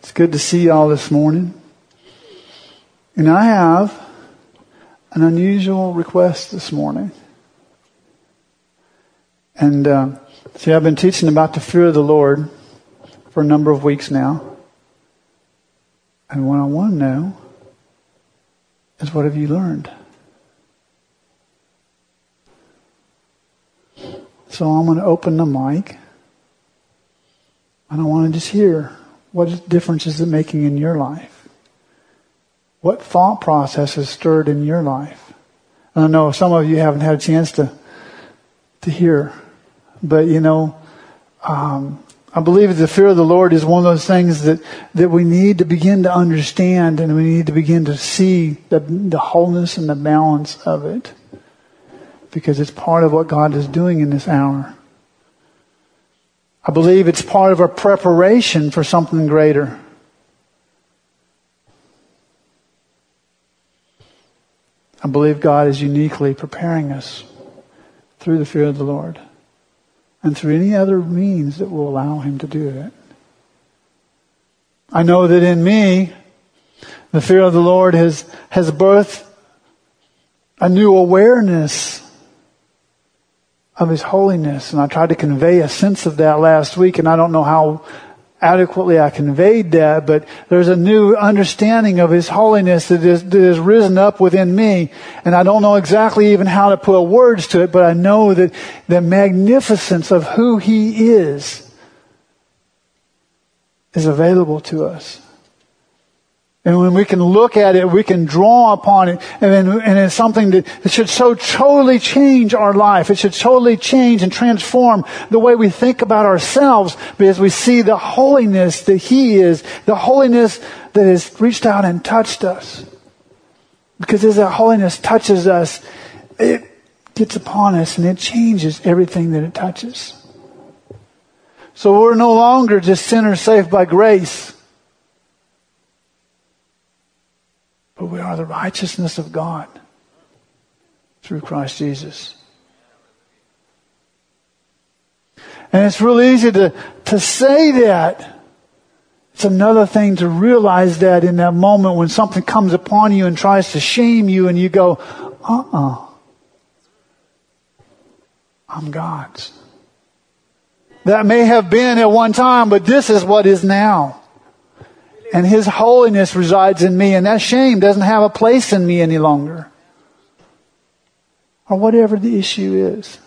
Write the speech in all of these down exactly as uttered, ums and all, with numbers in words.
It's good to see y'all this morning. And I have an unusual request this morning. And uh, see, I've been teaching about the fear of the Lord for a number of weeks now. And what I want to know is, what have you learned? So I'm going to open the mic. And I want to just hear, what difference is it making in your life? What thought process has stirred in your life? And I know some of you haven't had a chance to to hear. But, you know, um, I believe that the fear of the Lord is one of those things that, that we need to begin to understand, and we need to begin to see the, the wholeness and the balance of it. Because it's part of what God is doing in this hour. I believe it's part of our preparation for something greater. I believe God is uniquely preparing us through the fear of the Lord and through any other means that will allow Him to do it. I know that in me, the fear of the Lord has, has birthed a new awareness of His holiness. And I tried to convey a sense of that last week, and I don't know how adequately I conveyed that, but there's a new understanding of His holiness that is, that has risen up within me. And I don't know exactly even how to put words to it, but I know that the magnificence of who He is is available to us. And when we can look at it, we can draw upon it. And, then, and it's something that, that should so totally change our life. It should totally change and transform the way we think about ourselves, because we see the holiness that He is, the holiness that has reached out and touched us. Because as that holiness touches us, it gets upon us and it changes everything that it touches. So we're no longer just sinners saved by grace, but we are the righteousness of God through Christ Jesus. And it's real easy to, to say that. It's another thing to realize that in that moment when something comes upon you and tries to shame you, and you go, uh-uh. I'm God's. That may have been at one time, but this is what is now. And His holiness resides in me. And that shame doesn't have a place in me any longer. Or whatever the issue is.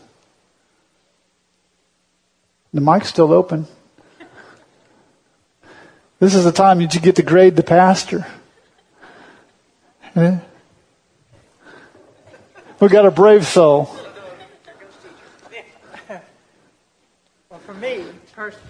The mic's still open. This is the time that you get to grade the pastor. Eh? We got a brave soul. Well, for me, personally,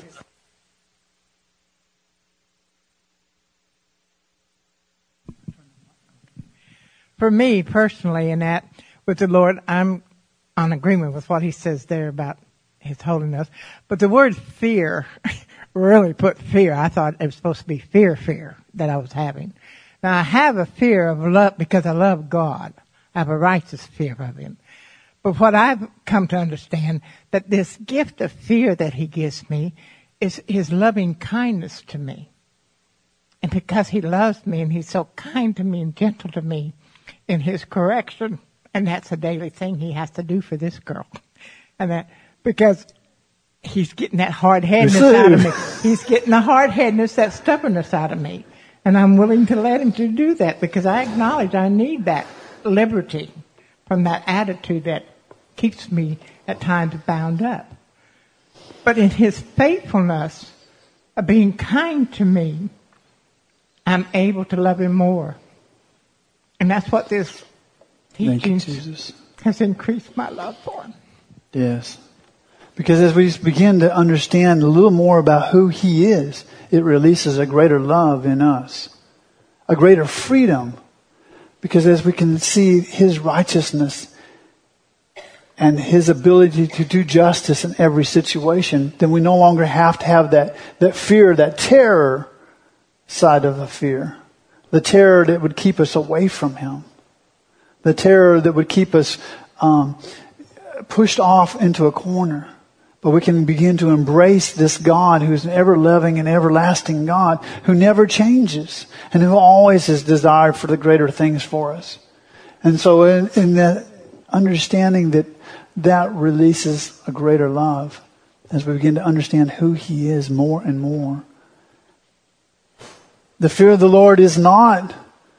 For me personally, in that with the Lord, I'm on agreement with what He says there about His holiness. But the word fear really put fear. I thought it was supposed to be fear, fear that I was having. Now I have a fear of love because I love God. I have a righteous fear of Him. But what I've come to understand, that this gift of fear that He gives me is His loving kindness to me. And because He loves me and He's so kind to me and gentle to me, in His correction, and that's a daily thing He has to do for this girl. And that, because He's getting that hard-headedness out of me. He's getting the hard-headedness, that stubbornness out of me. And I'm willing to let Him to do that, because I acknowledge I need that liberty from that attitude that keeps me at times bound up. But in His faithfulness of being kind to me, I'm able to love Him more. And that's what this teaching has increased my love for Him. Yes. Because as we begin to understand a little more about who He is, it releases a greater love in us. A greater freedom. Because as we can see His righteousness and His ability to do justice in every situation, then we no longer have to have that, that fear, that terror side of the fear. The terror that would keep us away from Him. The terror that would keep us um, pushed off into a corner. But we can begin to embrace this God who's an ever-loving and everlasting God who never changes and who always has desired for the greater things for us. And so in, in that understanding that that releases a greater love as we begin to understand who He is more and more. The fear of the Lord is not,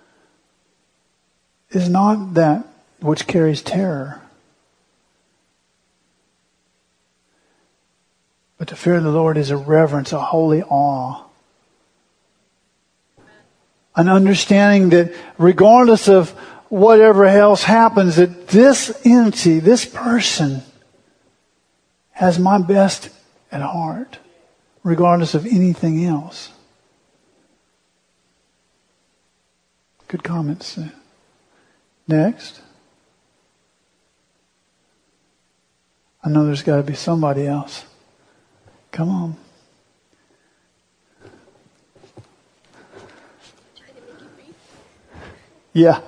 is not that which carries terror. But the fear of the Lord is a reverence, a holy awe. An understanding that regardless of whatever else happens, that this entity, this person, has my best at heart, regardless of anything else. Good comments. Next. I know there's got to be somebody else. Come on. Yeah.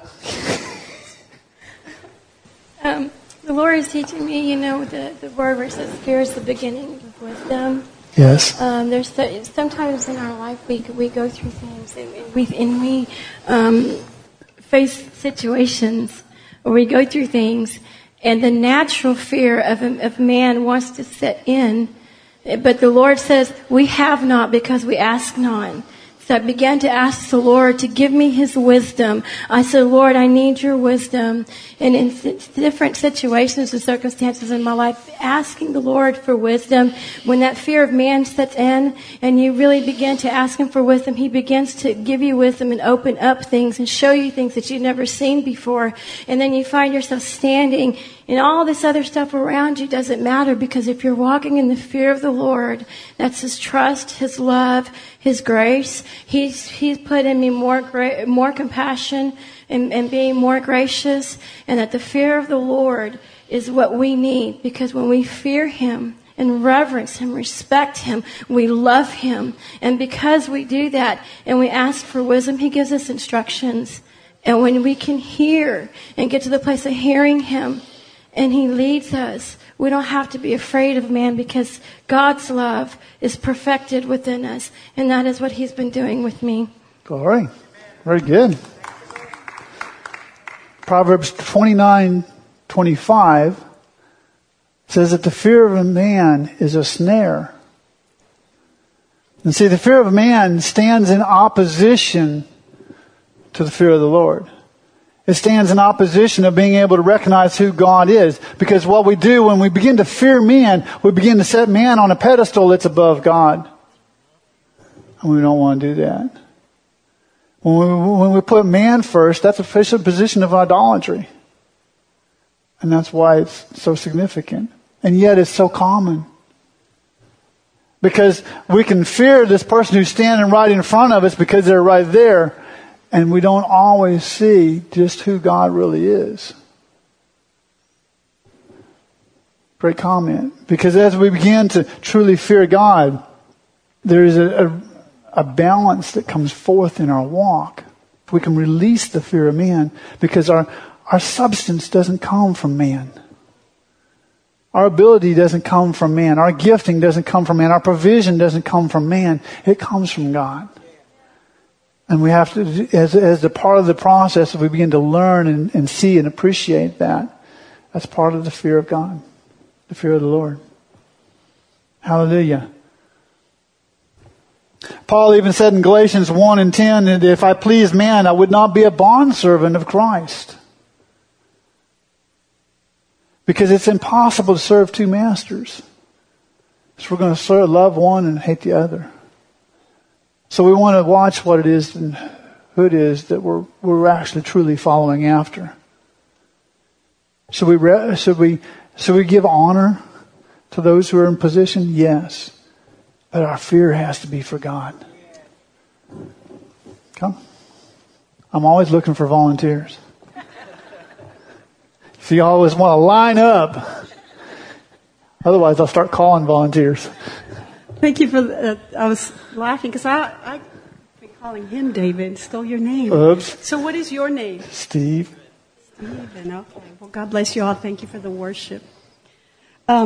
um, the Lord is teaching me, you know, the, the word where it says fear is the beginning of wisdom. Yes. Um, there's so, sometimes in our life we we go through things and we and we um, face situations or we go through things, and the natural fear of of man wants to set in. But the Lord says, we have not because we ask not. So I began to ask the Lord to give me His wisdom. I said, Lord, I need your wisdom. And in different situations and circumstances in my life, asking the Lord for wisdom, when that fear of man sets in and you really begin to ask Him for wisdom, He begins to give you wisdom and open up things and show you things that you've never seen before. And then you find yourself standing and all this other stuff around you doesn't matter, because if you're walking in the fear of the Lord, that's His trust, His love, His grace. He's He's put in me more gra- more compassion and, and being more gracious, and that the fear of the Lord is what we need, because when we fear Him and reverence Him, respect Him, we love Him, and because we do that and we ask for wisdom, He gives us instructions, and when we can hear and get to the place of hearing Him, and He leads us, we don't have to be afraid of man, because God's love is perfected within us. And that is what He's been doing with me. Glory. Very good. Proverbs twenty-nine twenty-five says that the fear of a man is a snare. And see, the fear of a man stands in opposition to the fear of the Lord. It stands in opposition of being able to recognize who God is. Because what we do when we begin to fear man, we begin to set man on a pedestal that's above God. And we don't want to do that. When we, when we put man first, that's a official position of idolatry. And that's why it's so significant. And yet it's so common. Because we can fear this person who's standing right in front of us because they're right there. And we don't always see just who God really is. Great comment. Because as we begin to truly fear God, there is a, a, a balance that comes forth in our walk. We can release the fear of man, because our, our substance doesn't come from man. Our ability doesn't come from man. Our gifting doesn't come from man. Our provision doesn't come from man. It comes from God. And we have to, as, as a part of the process, we begin to learn and, and see and appreciate that. That's part of the fear of God. The fear of the Lord. Hallelujah. Paul even said in Galatians one and ten that if I pleased man, I would not be a bondservant of Christ. Because it's impossible to serve two masters. So we're going to serve, love one and hate the other. So we want to watch what it is and who it is that we're we're actually truly following after. Should we re, should we should we give honor to those who are in position? Yes, but our fear has to be for God. Come, I'm always looking for volunteers. So you always want to line up. Otherwise, I'll start calling volunteers. Thank you for that. Uh, I was laughing because I, I've been calling him David. Stole your name. Oops. So what is your name? Steve. Stephen. Okay. Well, God bless you all. Thank you for the worship. Um,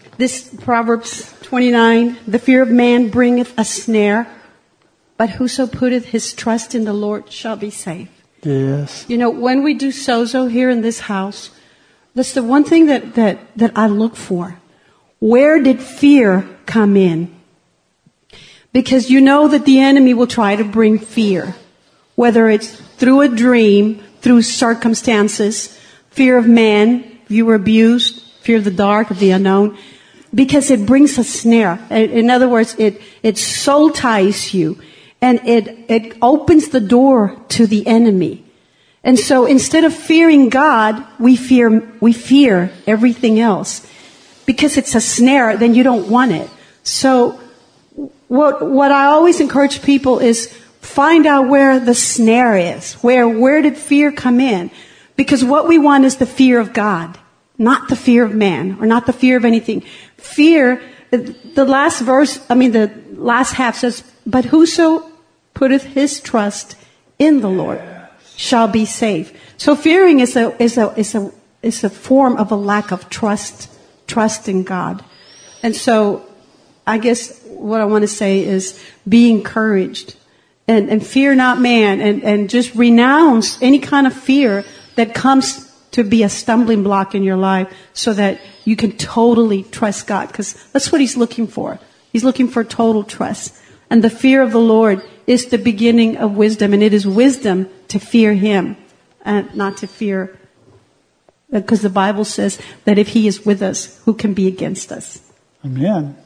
this Proverbs twenty-nine, the fear of man bringeth a snare, but whoso putteth his trust in the Lord shall be safe. Yes. You know, when we do sozo here in this house, that's the one thing that, that, that I look for. Where did fear come in? Because you know that the enemy will try to bring fear, whether it's through a dream, through circumstances, fear of man, if you were abused, fear of the dark, of the unknown, because it brings a snare. In other words, it, it soul ties you, and it, it opens the door to the enemy. And so instead of fearing God, we fear, we fear everything else. Because it's a snare, then you don't want it. So what, what I always encourage people is find out where the snare is. Where, where did fear come in? Because what we want is the fear of God, not the fear of man, or not the fear of anything. Fear, the last verse, I mean the last half says, but whoso putteth his trust in the Lord shall be safe. So fearing is a, is a, is a, is a form of a lack of trust, trust in God. And so I guess what I want to say is be encouraged and, and fear not man, and, and just renounce any kind of fear that comes to be a stumbling block in your life, so that you can totally trust God, because that's what he's looking for. He's looking for total trust. And the fear of the Lord is the beginning of wisdom, and it is wisdom to fear him and not to fear, because the Bible says that if he is with us, who can be against us? Amen.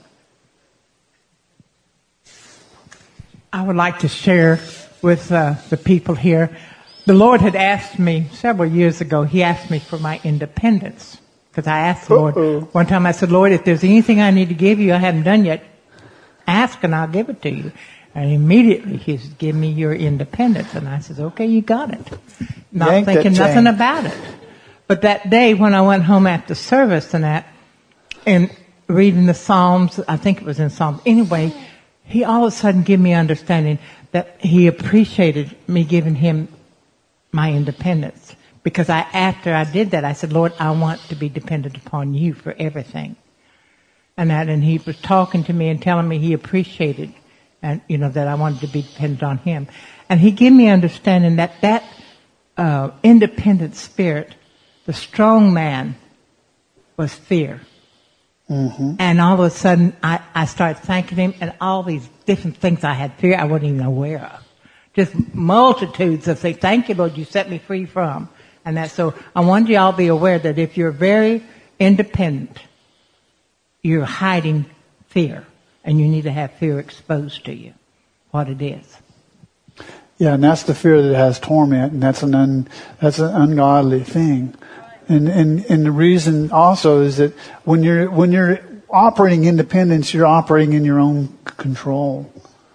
I would like to share with uh, the people here. The Lord had asked me several years ago, he asked me for my independence. Because I asked the Uh-oh. Lord, one time I said, Lord, if there's anything I need to give you I haven't done yet, ask and I'll give it to you. And immediately he said, give me your independence. And I said, okay, you got it. Not Yank thinking nothing about it. But that day when I went home after service and that, and reading the Psalms, I think it was in Psalms, anyway, he all of a sudden gave me understanding that he appreciated me giving him my independence. Because I, after I did that, I said, Lord, I want to be dependent upon you for everything. And that, and he was talking to me and telling me he appreciated, and you know, that I wanted to be dependent on him. And he gave me understanding that that uh, independent spirit, the strong man, was fear. Mm-hmm. And all of a sudden, I, I started thanking him, and all these different things I had fear I wasn't even aware of. Just multitudes of things. Thank you, Lord, you set me free from. And that, so I want you all to be aware that if you're very independent, you're hiding fear, and you need to have fear exposed to you, what it is. Yeah, and that's the fear that has torment, and that's an un, that's an ungodly thing. And, and and the reason also is that when you're when you're operating independence, you're operating in your own control,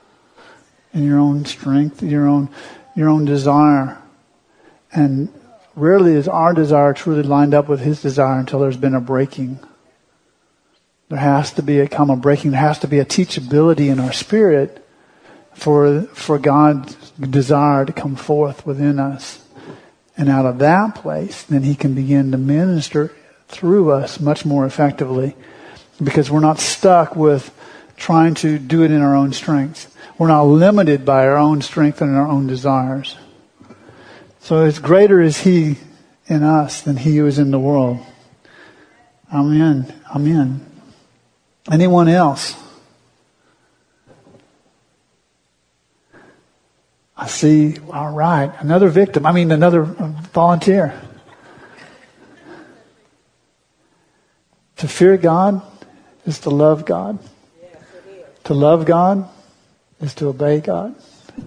in your own strength, your own your own desire. And rarely is our desire truly lined up with his desire until there's been a breaking. There has to be a come a breaking. There has to be a teachability in our spirit for for God's desire to come forth within us. And out of that place, then he can begin to minister through us much more effectively, because we're not stuck with trying to do it in our own strength. We're not limited by our own strength and our own desires. So as greater is he in us than he who is in the world. Amen. Amen. Anyone else? I see, all right, another victim. I mean, another volunteer. To fear God is to love God. Yes, it is. To love God is to obey God.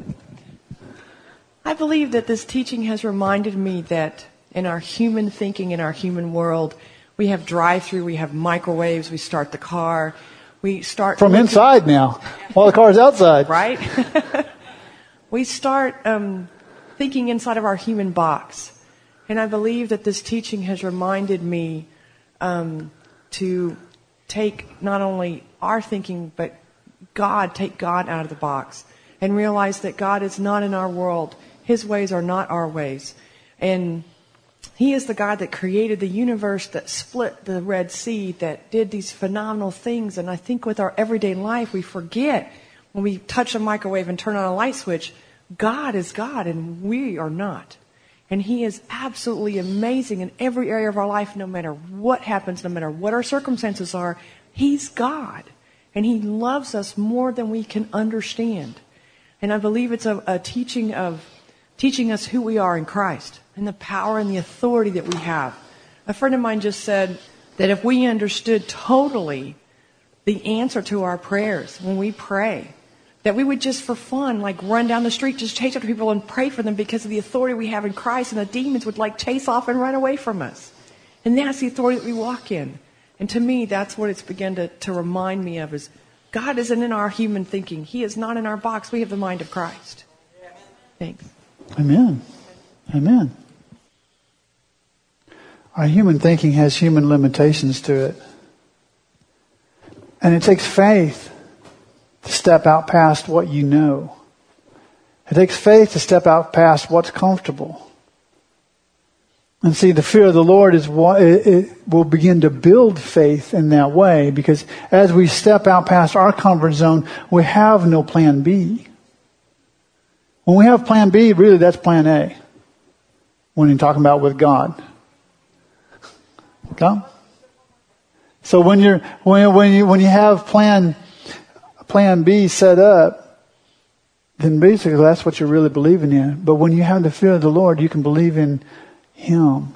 I believe that this teaching has reminded me that in our human thinking, in our human world, we have drive-through, we have microwaves, we start the car, we start... From looking, inside now, while the car's outside. Right? We start um, thinking inside of our human box. And I believe that this teaching has reminded me um, to take not only our thinking, but God, take God out of the box and realize that God is not in our world. His ways are not our ways. And He is the God that created the universe, that split the Red Sea, that did these phenomenal things. And I think with our everyday life, we forget when we touch a microwave and turn on a light switch, God is God and we are not. And He is absolutely amazing in every area of our life, no matter what happens, no matter what our circumstances are. He's God. And He loves us more than we can understand. And I believe it's a, a teaching of teaching us who we are in Christ and the power and the authority that we have. A friend of mine just said that if we understood totally the answer to our prayers when we pray, that we would just for fun, like run down the street, just chase after people and pray for them because of the authority we have in Christ, and the demons would like chase off and run away from us. And that's the authority that we walk in. And to me, that's what it's begun to, to remind me of is God isn't in our human thinking. He is not in our box. We have the mind of Christ. Thanks. Amen. Amen. Our human thinking has human limitations to it. And it takes faith to step out past what you know. It takes faith to step out past what's comfortable. And see, the fear of the Lord is what it, it will begin to build faith in that way, because as we step out past our comfort zone, we have no plan B. When we have plan B, really that's plan A. When you're talking about with God. Okay? So when you're when when you when you have plan plan B set up, then basically that's what you're really believing in. But when you have the fear of the Lord, you can believe in Him.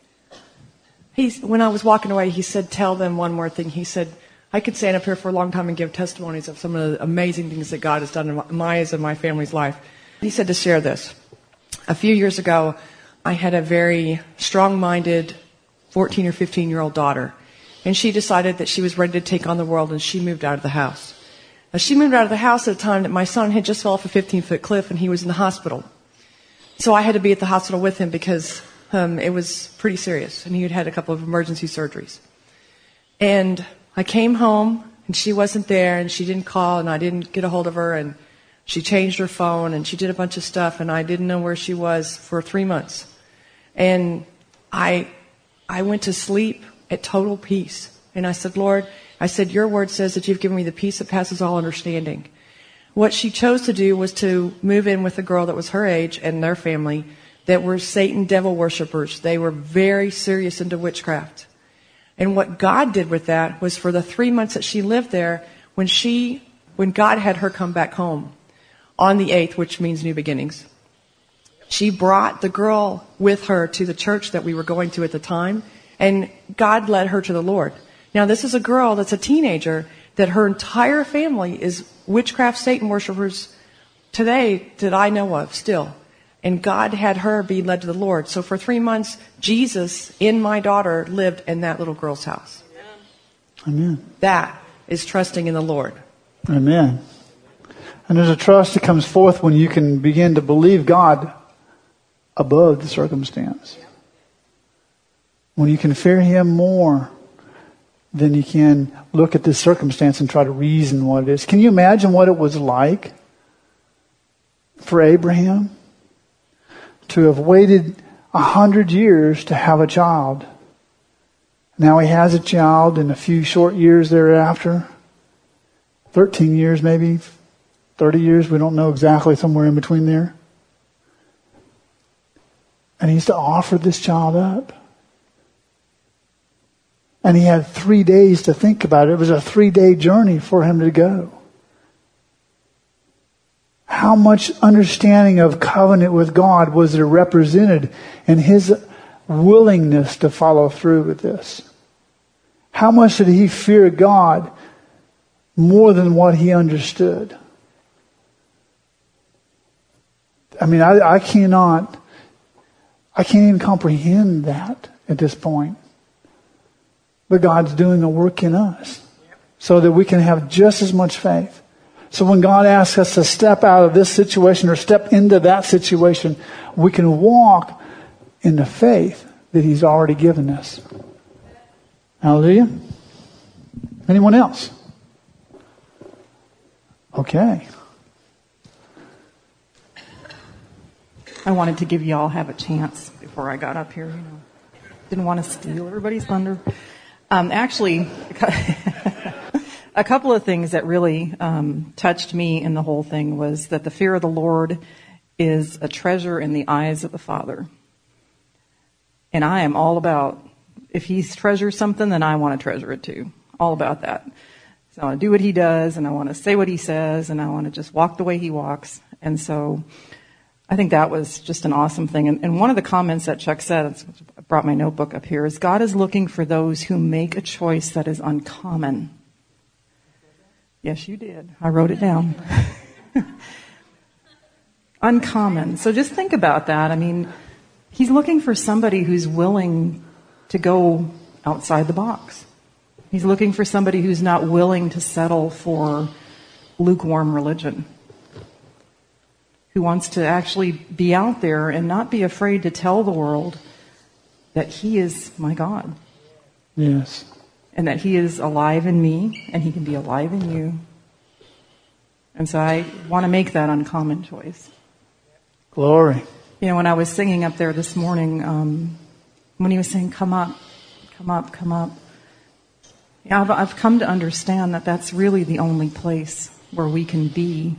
He's when I was walking away, he said, "Tell them one more thing." He said, "I could stand up here for a long time and give testimonies of some of the amazing things that God has done in my and my family's life." He said to share this. A few years ago, I had a very strong-minded fourteen or fifteen-year-old daughter. And she decided that she was ready to take on the world, and she moved out of the house. Now, she moved out of the house at a time that my son had just fell off a fifteen-foot cliff, and he was in the hospital. So I had to be at the hospital with him because um, it was pretty serious, and he had had a couple of emergency surgeries. And I came home, and she wasn't there, and she didn't call, and I didn't get a hold of her, and she changed her phone, and she did a bunch of stuff, and I didn't know where she was for three months. And I, I went to sleep at total peace. And I said, "Lord," I said, "Your word says that you've given me the peace that passes all understanding." What she chose to do was to move in with a girl that was her age and their family that were Satan devil worshipers. They were very serious into witchcraft. And what God did with that was for the three months that she lived there, when she, when God had her come back home, on the eighth, which means new beginnings, she brought the girl with her to the church that we were going to at the time, and God led her to the Lord. Now, this is a girl that's a teenager that her entire family is witchcraft Satan worshipers today that I know of still. And God had her be led to the Lord. So for three months, Jesus, in my daughter, lived in that little girl's house. Amen. That is trusting in the Lord. Amen. And there's a trust that comes forth when you can begin to believe God above the circumstance. When you can fear Him more than you can look at this circumstance and try to reason what it is. Can you imagine what it was like for Abraham to have waited a hundred years to have a child? Now he has a child in a few short years thereafter. Thirteen years maybe. thirty years, we don't know exactly, somewhere in between there. And he's to offer this child up. And he had three days to think about it. It was a three-day journey for him to go. How much understanding of covenant with God was there represented in his willingness to follow through with this? How much did he fear God more than what he understood? I mean, I, I cannot, I can't even comprehend that at this point. But God's doing a work in us so that we can have just as much faith. So when God asks us to step out of this situation or step into that situation, we can walk in the faith that He's already given us. Hallelujah. Anyone else? Okay. I wanted to give you all have a chance before before I got up here. You know, didn't want to steal everybody's thunder. Um, actually, a couple of things that really um, touched me in the whole thing was that the fear of the Lord is a treasure in the eyes of the Father. And I am all about, if He treasures something, then I want to treasure it too. All about that. So I want to do what He does, and I want to say what He says, and I want to just walk the way He walks. And so I think that was just an awesome thing. And, and one of the comments that Chuck said, I brought my notebook up here, is God is looking for those who make a choice that is uncommon. Yes, you did. I wrote it down. Uncommon. So just think about that. I mean, He's looking for somebody who's willing to go outside the box. He's looking for somebody who's not willing to settle for lukewarm religion, who wants to actually be out there and not be afraid to tell the world that He is my God. Yes. And that He is alive in me, and He can be alive in you. And so I want to make that uncommon choice. Glory. You know, when I was singing up there this morning, um, when He was saying, come up, come up, come up, yeah, I've, I've come to understand that that's really the only place where we can be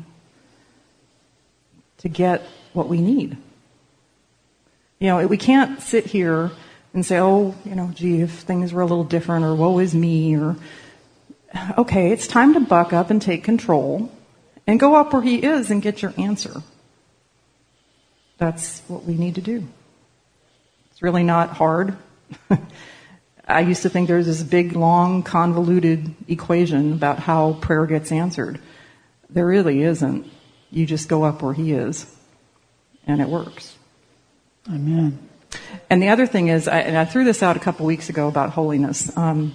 to get what we need. You know, we can't sit here and say, oh, you know, gee, if things were a little different, or woe is me, or, okay, it's time to buck up and take control and go up where He is and get your answer. That's what we need to do. It's really not hard. I used to think there was this big, long, convoluted equation about how prayer gets answered. There really isn't. You just go up where He is, and it works. Amen. And the other thing is, I, and I threw this out a couple weeks ago about holiness. Um,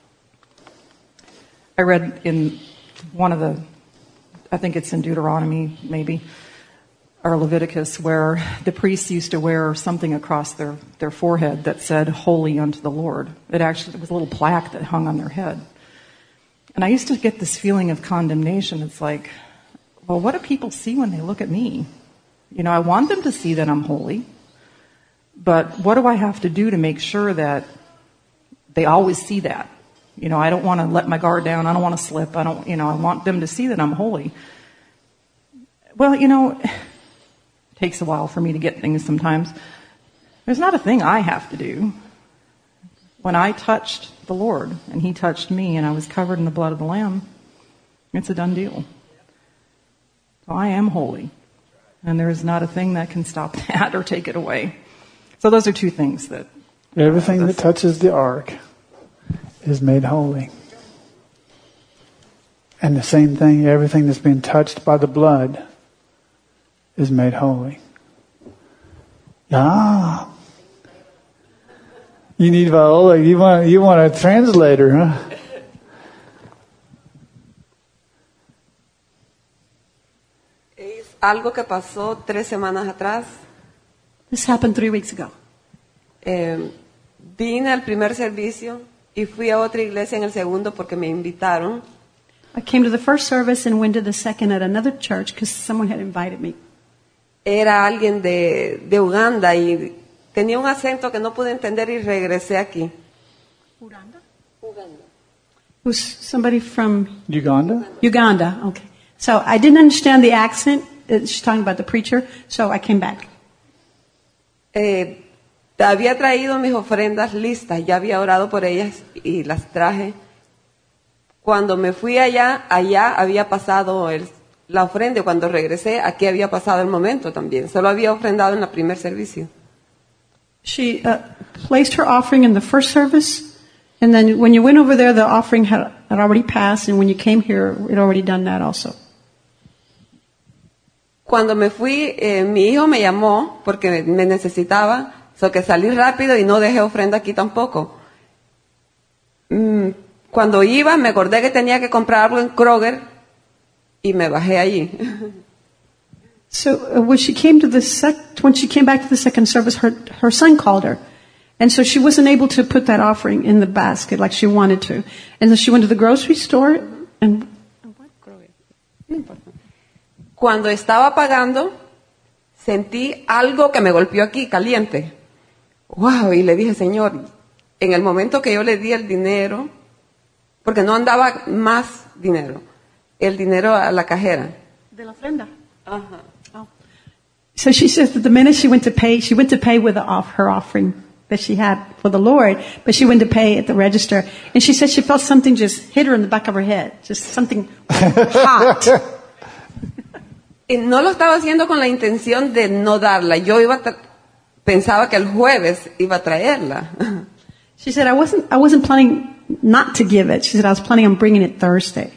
I read in one of the, I think it's in Deuteronomy, maybe, or Leviticus, where the priests used to wear something across their, their forehead that said, holy unto the Lord. It actually it was a little plaque that hung on their head. And I used to get this feeling of condemnation. It's like, well, what do people see when they look at me? You know, I want them to see that I'm holy, but what do I have to do to make sure that they always see that? You know, I don't want to let my guard down. I don't want to slip. I don't, you know, I want them to see that I'm holy. Well, you know, it takes a while for me to get things sometimes. There's not a thing I have to do. When I touched the Lord and He touched me and I was covered in the blood of the Lamb, it's a done deal. So I am holy. And there is not a thing that can stop that or take it away. So those are two things that... Everything uh, that touches the ark is made holy. And the same thing, everything that's been touched by the blood is made holy. Ah. You need Viola. You want, you want a translator, huh? Es algo que pasó tres semanas atrás. This happened three weeks ago. Eh, vine al primer servicio y fui a otra iglesia en el segundo porque me invitaron. I came to the first service and went to the second at another church because someone had invited me. Era alguien de, de Uganda y tenía un acento que no pude entender y regresé aquí. Uganda? Uganda. It was somebody from Uganda? Uganda, okay. So I didn't understand the accent. She's talking about the preacher, so I came back. Eh, había traído mis ofrendas listas, ya había orado por ellas y las traje. Cuando me fui allá, allá había pasado el, la ofrenda. Cuando regresé, aquí había pasado el momento también. Solo había ofrendado en el primer servicio. She uh, placed her offering in the first service, and then when you went over there, the offering had, had already passed, and when you came here, it had already done that also. Cuando me fui, eh, mi hijo me llamó porque me necesitaba, so que salí rápido y no dejé ofrenda aquí tampoco. Mm, cuando iba, me acordé que tenía que comprar algo en Kroger y me bajé allí. So uh, when she came to the sec- when she came back to the second service, her her son called her, and so she wasn't able to put that offering in the basket like she wanted to, and then she went to the grocery store and. Cuando estaba pagando, sentí algo que me golpeó aquí, caliente. wow, y le dije, Señor, en el momento que yo le di el dinero, porque no andaba más dinero, el dinero a la cajera. De la ofrenda. Ajá. Oh. So she says that the minute she went to pay, she went to pay with the off, her offering that she had for the Lord, but she went to pay at the register. And she said she felt something just hit her in the back of her head, just something hot. Y no lo estaba haciendo con la intención de no darla. Yo iba a tra- pensaba que el jueves iba a traerla. She said, I wasn't, I wasn't planning not to give it. She said, I was planning on bringing it Thursday.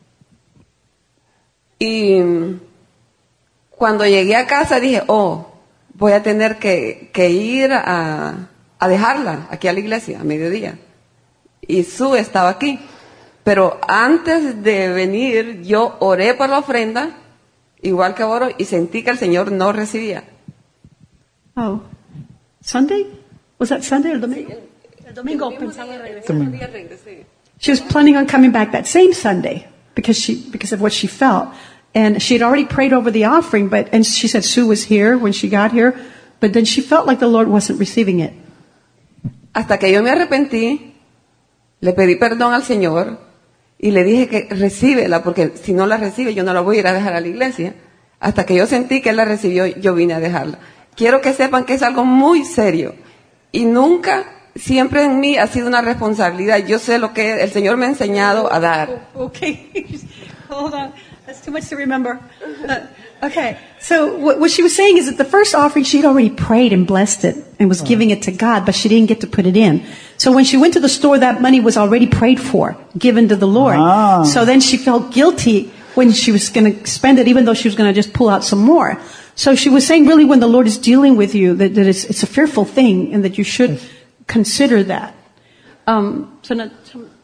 Y cuando llegué a casa dije, oh, voy a tener que, que ir a, a dejarla aquí a la iglesia a mediodía. Y Sue estaba aquí. Pero antes de venir, yo oré por la ofrenda, igual que oro, y sentí que el Señor no recibía. Oh, Sunday? Was that Sunday or domingo? El domingo pensaba regresar. She was planning on coming back that same Sunday because she because of what she felt, and she had already prayed over the offering. But and she said Sue was here when she got here, but then she felt like the Lord wasn't receiving it. Hasta que yo me arrepentí, le pedí perdón al Señor y le dije que recíbela, porque si no la recibe yo no la voy a ir a dejar a la iglesia. Hasta que yo sentí que Él la recibió, yo vine a dejarla. Quiero que sepan que es algo muy serio y nunca, siempre en mí ha sido una responsabilidad. Yo sé lo que el Señor me ha enseñado a dar. Okay, hold on. That's too much to remember. Uh, okay, so what, what she was saying is that the first offering she'd already prayed and blessed it and was giving it to God, but she didn't get to put it in. So when she went to the store, that money was already prayed for, given to the Lord. Ah. So then she felt guilty when she was going to spend it, even though she was going to just pull out some more. So she was saying, really, when the Lord is dealing with you, that, that it's, it's a fearful thing, and that you should consider that. Um, so now,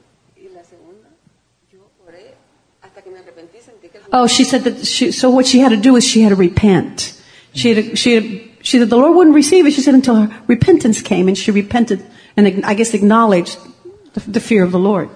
oh, she said that she, so what she had to do is she had to repent. She had, to, she had, she said the Lord wouldn't receive it. She said until her repentance came, and she repented and I guess acknowledged the, the fear of the Lord.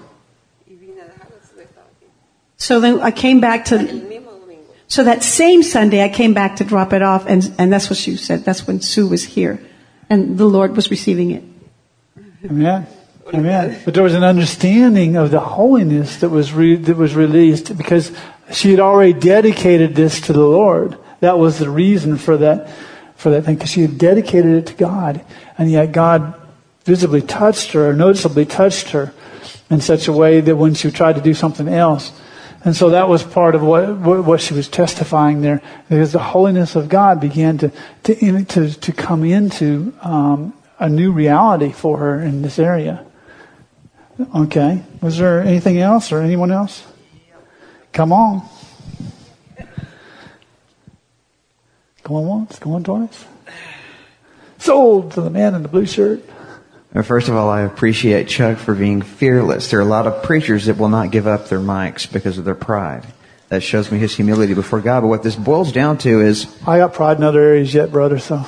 So then I came back to, so that same Sunday I came back to drop it off, and, and that's what she said. That's when Sue was here, and the Lord was receiving it. Amen. Amen. But there was an understanding of the holiness that was re- that was released because she had already dedicated this to the Lord. That was the reason for that for that thing, because she had dedicated it to God, and yet God visibly touched her, or noticeably touched her, in such a way that when she tried to do something else, and so that was part of what what she was testifying there, because the holiness of God began to to in, to, to come into um, a new reality for her in this area. Okay. Was there anything else or anyone else? Come on. Going once, going twice. Sold to the man in the blue shirt. First of all, I appreciate Chuck for being fearless. There are a lot of preachers that will not give up their mics because of their pride. That shows me his humility before God. But what this boils down to is... I got pride in other areas yet, brother, so...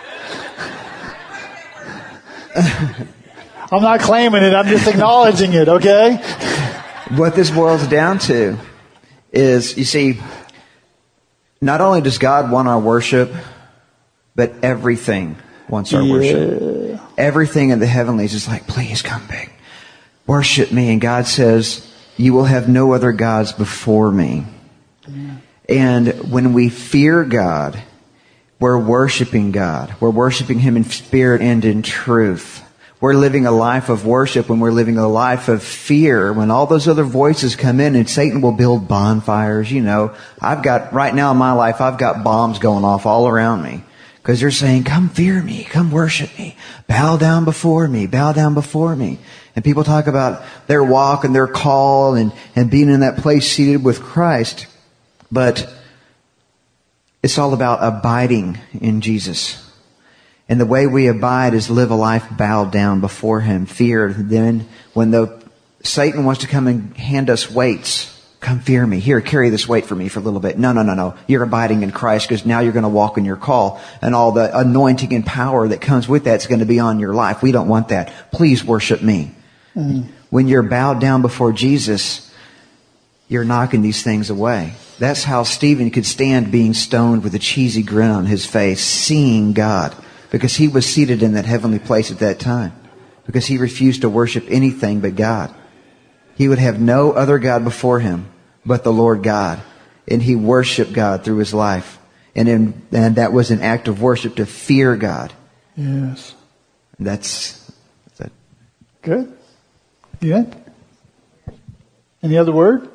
I'm not claiming it, I'm just acknowledging it, okay? What this boils down to is, you see, not only does God want our worship, but everything wants our yeah. worship. Everything in the heavenlies is like, please come back. Worship me. And God says, you will have no other gods before me. Yeah. And when we fear God, we're worshiping God. We're worshiping Him in spirit and in truth. We're living a life of worship when we're living a life of fear. When all those other voices come in and Satan will build bonfires. You know, I've got, right now in my life, I've got bombs going off all around me. Because they're saying, come fear me, come worship me, bow down before me, bow down before me. And people talk about their walk and their call and, and being in that place seated with Christ. But it's all about abiding in Jesus. And the way we abide is live a life bowed down before Him, feared. Then when the Satan wants to come and hand us weights, come fear me. Here, carry this weight for me for a little bit. No, no, no, no. You're abiding in Christ because now you're going to walk in your call. And all the anointing and power that comes with that's going to be on your life. We don't want that. Please worship me. Mm. When you're bowed down before Jesus, you're knocking these things away. That's how Stephen could stand being stoned with a cheesy grin on his face, seeing God. because he was seated in that heavenly place at that time. Because he refused to worship anything but God. He would have no other God before him but the Lord God. And he worshiped God through his life. And in, and that was an act of worship to fear God. Yes. That's, that's good. Yeah. Any other word?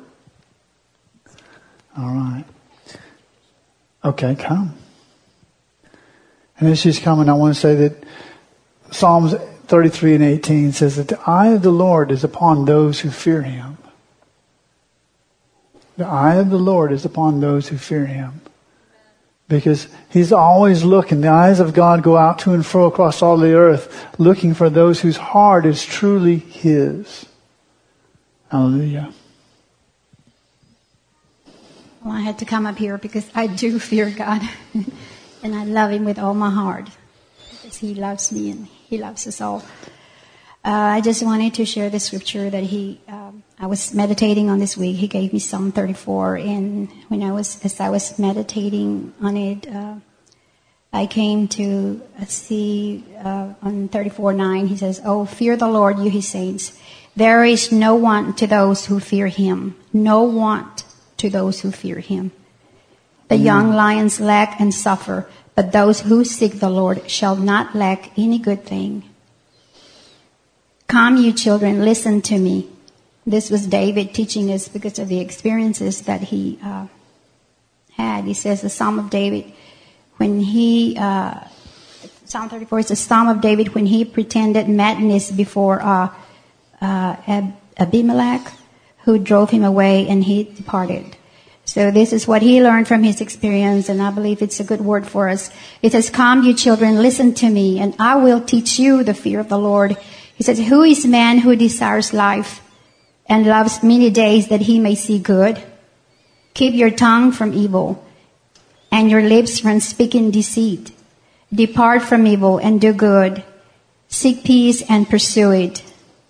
All right. Okay, come. And as she's coming, I want to say that Psalms thirty-three and eighteen says that the eye of the Lord is upon those who fear him. The eye of the Lord is upon those who fear him. Because he's always looking. The eyes of God go out to and fro across all the earth, looking for those whose heart is truly his. Hallelujah. Well, I had to come up here because I do fear God. And I love him with all my heart. Because he loves me and he loves us all. Uh, I just wanted to share the scripture that he, um, I was meditating on this week. He gave me Psalm thirty-four, and when I was, as I was meditating on it, uh, I came to see uh, on thirty-four nine. He says, "Oh, fear the Lord, you his saints. There is no want to those who fear him. No want to those who fear him. The young lions lack and suffer, but those who seek the Lord shall not lack any good thing. Come, you children, listen to me." This was David teaching us because of the experiences that he uh, had. He says the Psalm of David, when he, uh, Psalm thirty-four is the Psalm of David when he pretended madness before uh, uh, Ab- Abimelech, who drove him away, and he departed. So this is what he learned from his experience, and I believe it's a good word for us. It says, "Come, you children, listen to me, and I will teach you the fear of the Lord." He says, "Who is man who desires life and loves many days that he may see good? Keep your tongue from evil and your lips from speaking deceit. Depart from evil and do good. Seek peace and pursue it."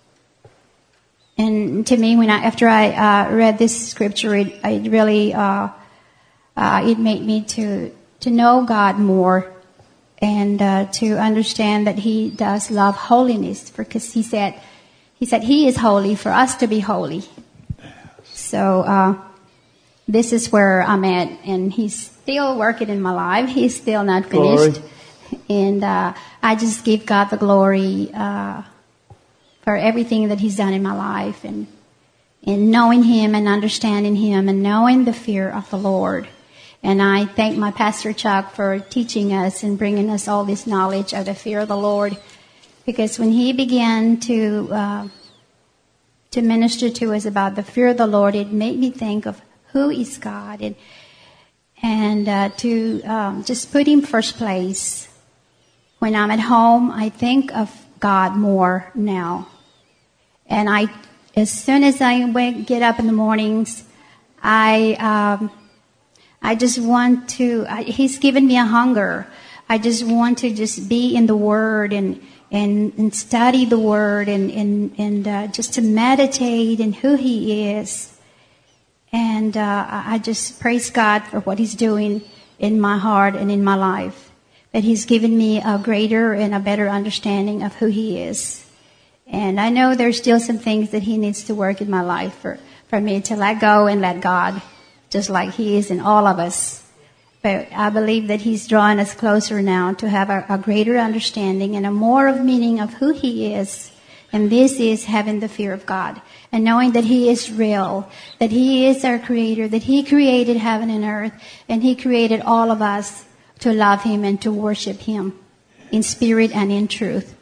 And to me, when I, after I uh, read this scripture, it, it really uh, uh, it made me to to know God more. And uh, to understand that he does love holiness, because he said, he said he is holy for us to be holy. So uh, this is where I'm at, and he's still working in my life. He's still not finished, glory. And uh, I just give God the glory uh, for everything that he's done in my life, and and knowing him and understanding him and knowing the fear of the Lord. And I thank my Pastor Chuck for teaching us and bringing us all this knowledge of the fear of the Lord. Because when he began to uh, to minister to us about the fear of the Lord, it made me think of who is God, and and uh, to um, just put him first place. When I'm at home, I think of God more now. And I, as soon as I wake, get up in the mornings, I. Um, I just want to, I, he's given me a hunger. I just want to just be in the Word and, and, and study the Word and, and, and uh, just to meditate in who he is. And uh, I just praise God for what he's doing in my heart and in my life. That he's given me a greater and a better understanding of who he is. And I know there's still some things that he needs to work in my life for, for me to let go and let God. Just like he is in all of us. But I believe that he's drawing us closer now to have a, a greater understanding and a more of meaning of who he is. And this is having the fear of God. And knowing that he is real. That he is our creator. That he created heaven and earth. And he created all of us to love him and to worship him. In spirit and in truth.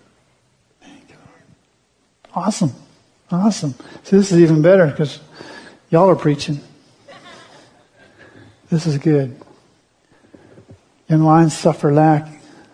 Awesome. Awesome. So this is even better because y'all are preaching. This is good. Young lions suffer lack.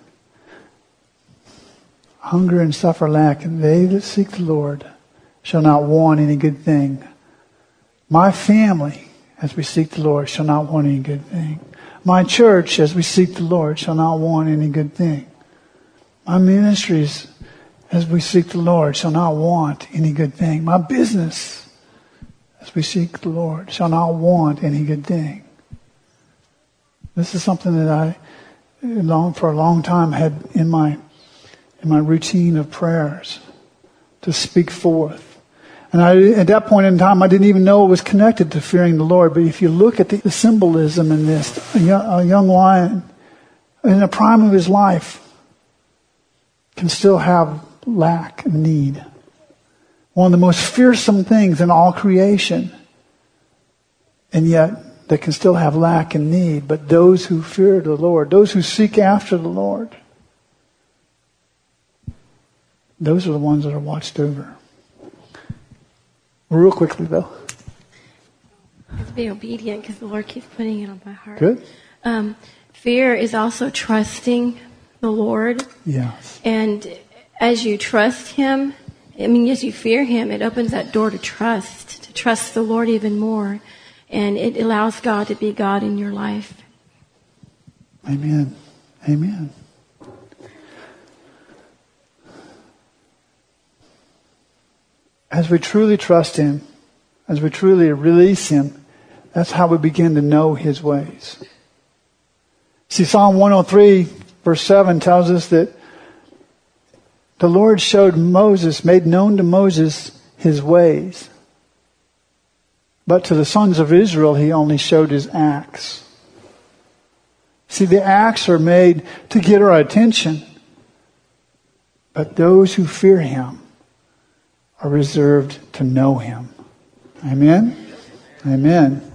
Hunger and suffer lack, and they that seek the Lord shall not want any good thing. My family, as we seek the Lord, shall not want any good thing. My church, as we seek the Lord, shall not want any good thing. My ministries, as we seek the Lord, shall not want any good thing. My business, as we seek the Lord, shall not want any good thing. This is something that I long for a long time had in my in my routine of prayers to speak forth. And I, at that point in time, I didn't even know it was connected to fearing the Lord. But if you look at the, the symbolism in this, a young, a young lion in the prime of his life can still have lack and need. One of the most fearsome things in all creation. And yet, they can still have lack and need. But those who fear the Lord, those who seek after the Lord, those are the ones that are watched over. Real quickly, though. I have to be obedient because the Lord keeps putting it on my heart. Good. Um, fear is also trusting the Lord. Yes. And as you trust Him, I mean, as you fear Him, it opens that door to trust, to trust the Lord even more. And it allows God to be God in your life. Amen. Amen. As we truly trust Him, as we truly release Him, that's how we begin to know His ways. See, Psalm one oh three, verse seven tells us that the Lord showed Moses, made known to Moses His ways. But to the sons of Israel, He only showed His acts. See, the acts are made to get our attention. But those who fear Him are reserved to know Him. Amen? Amen.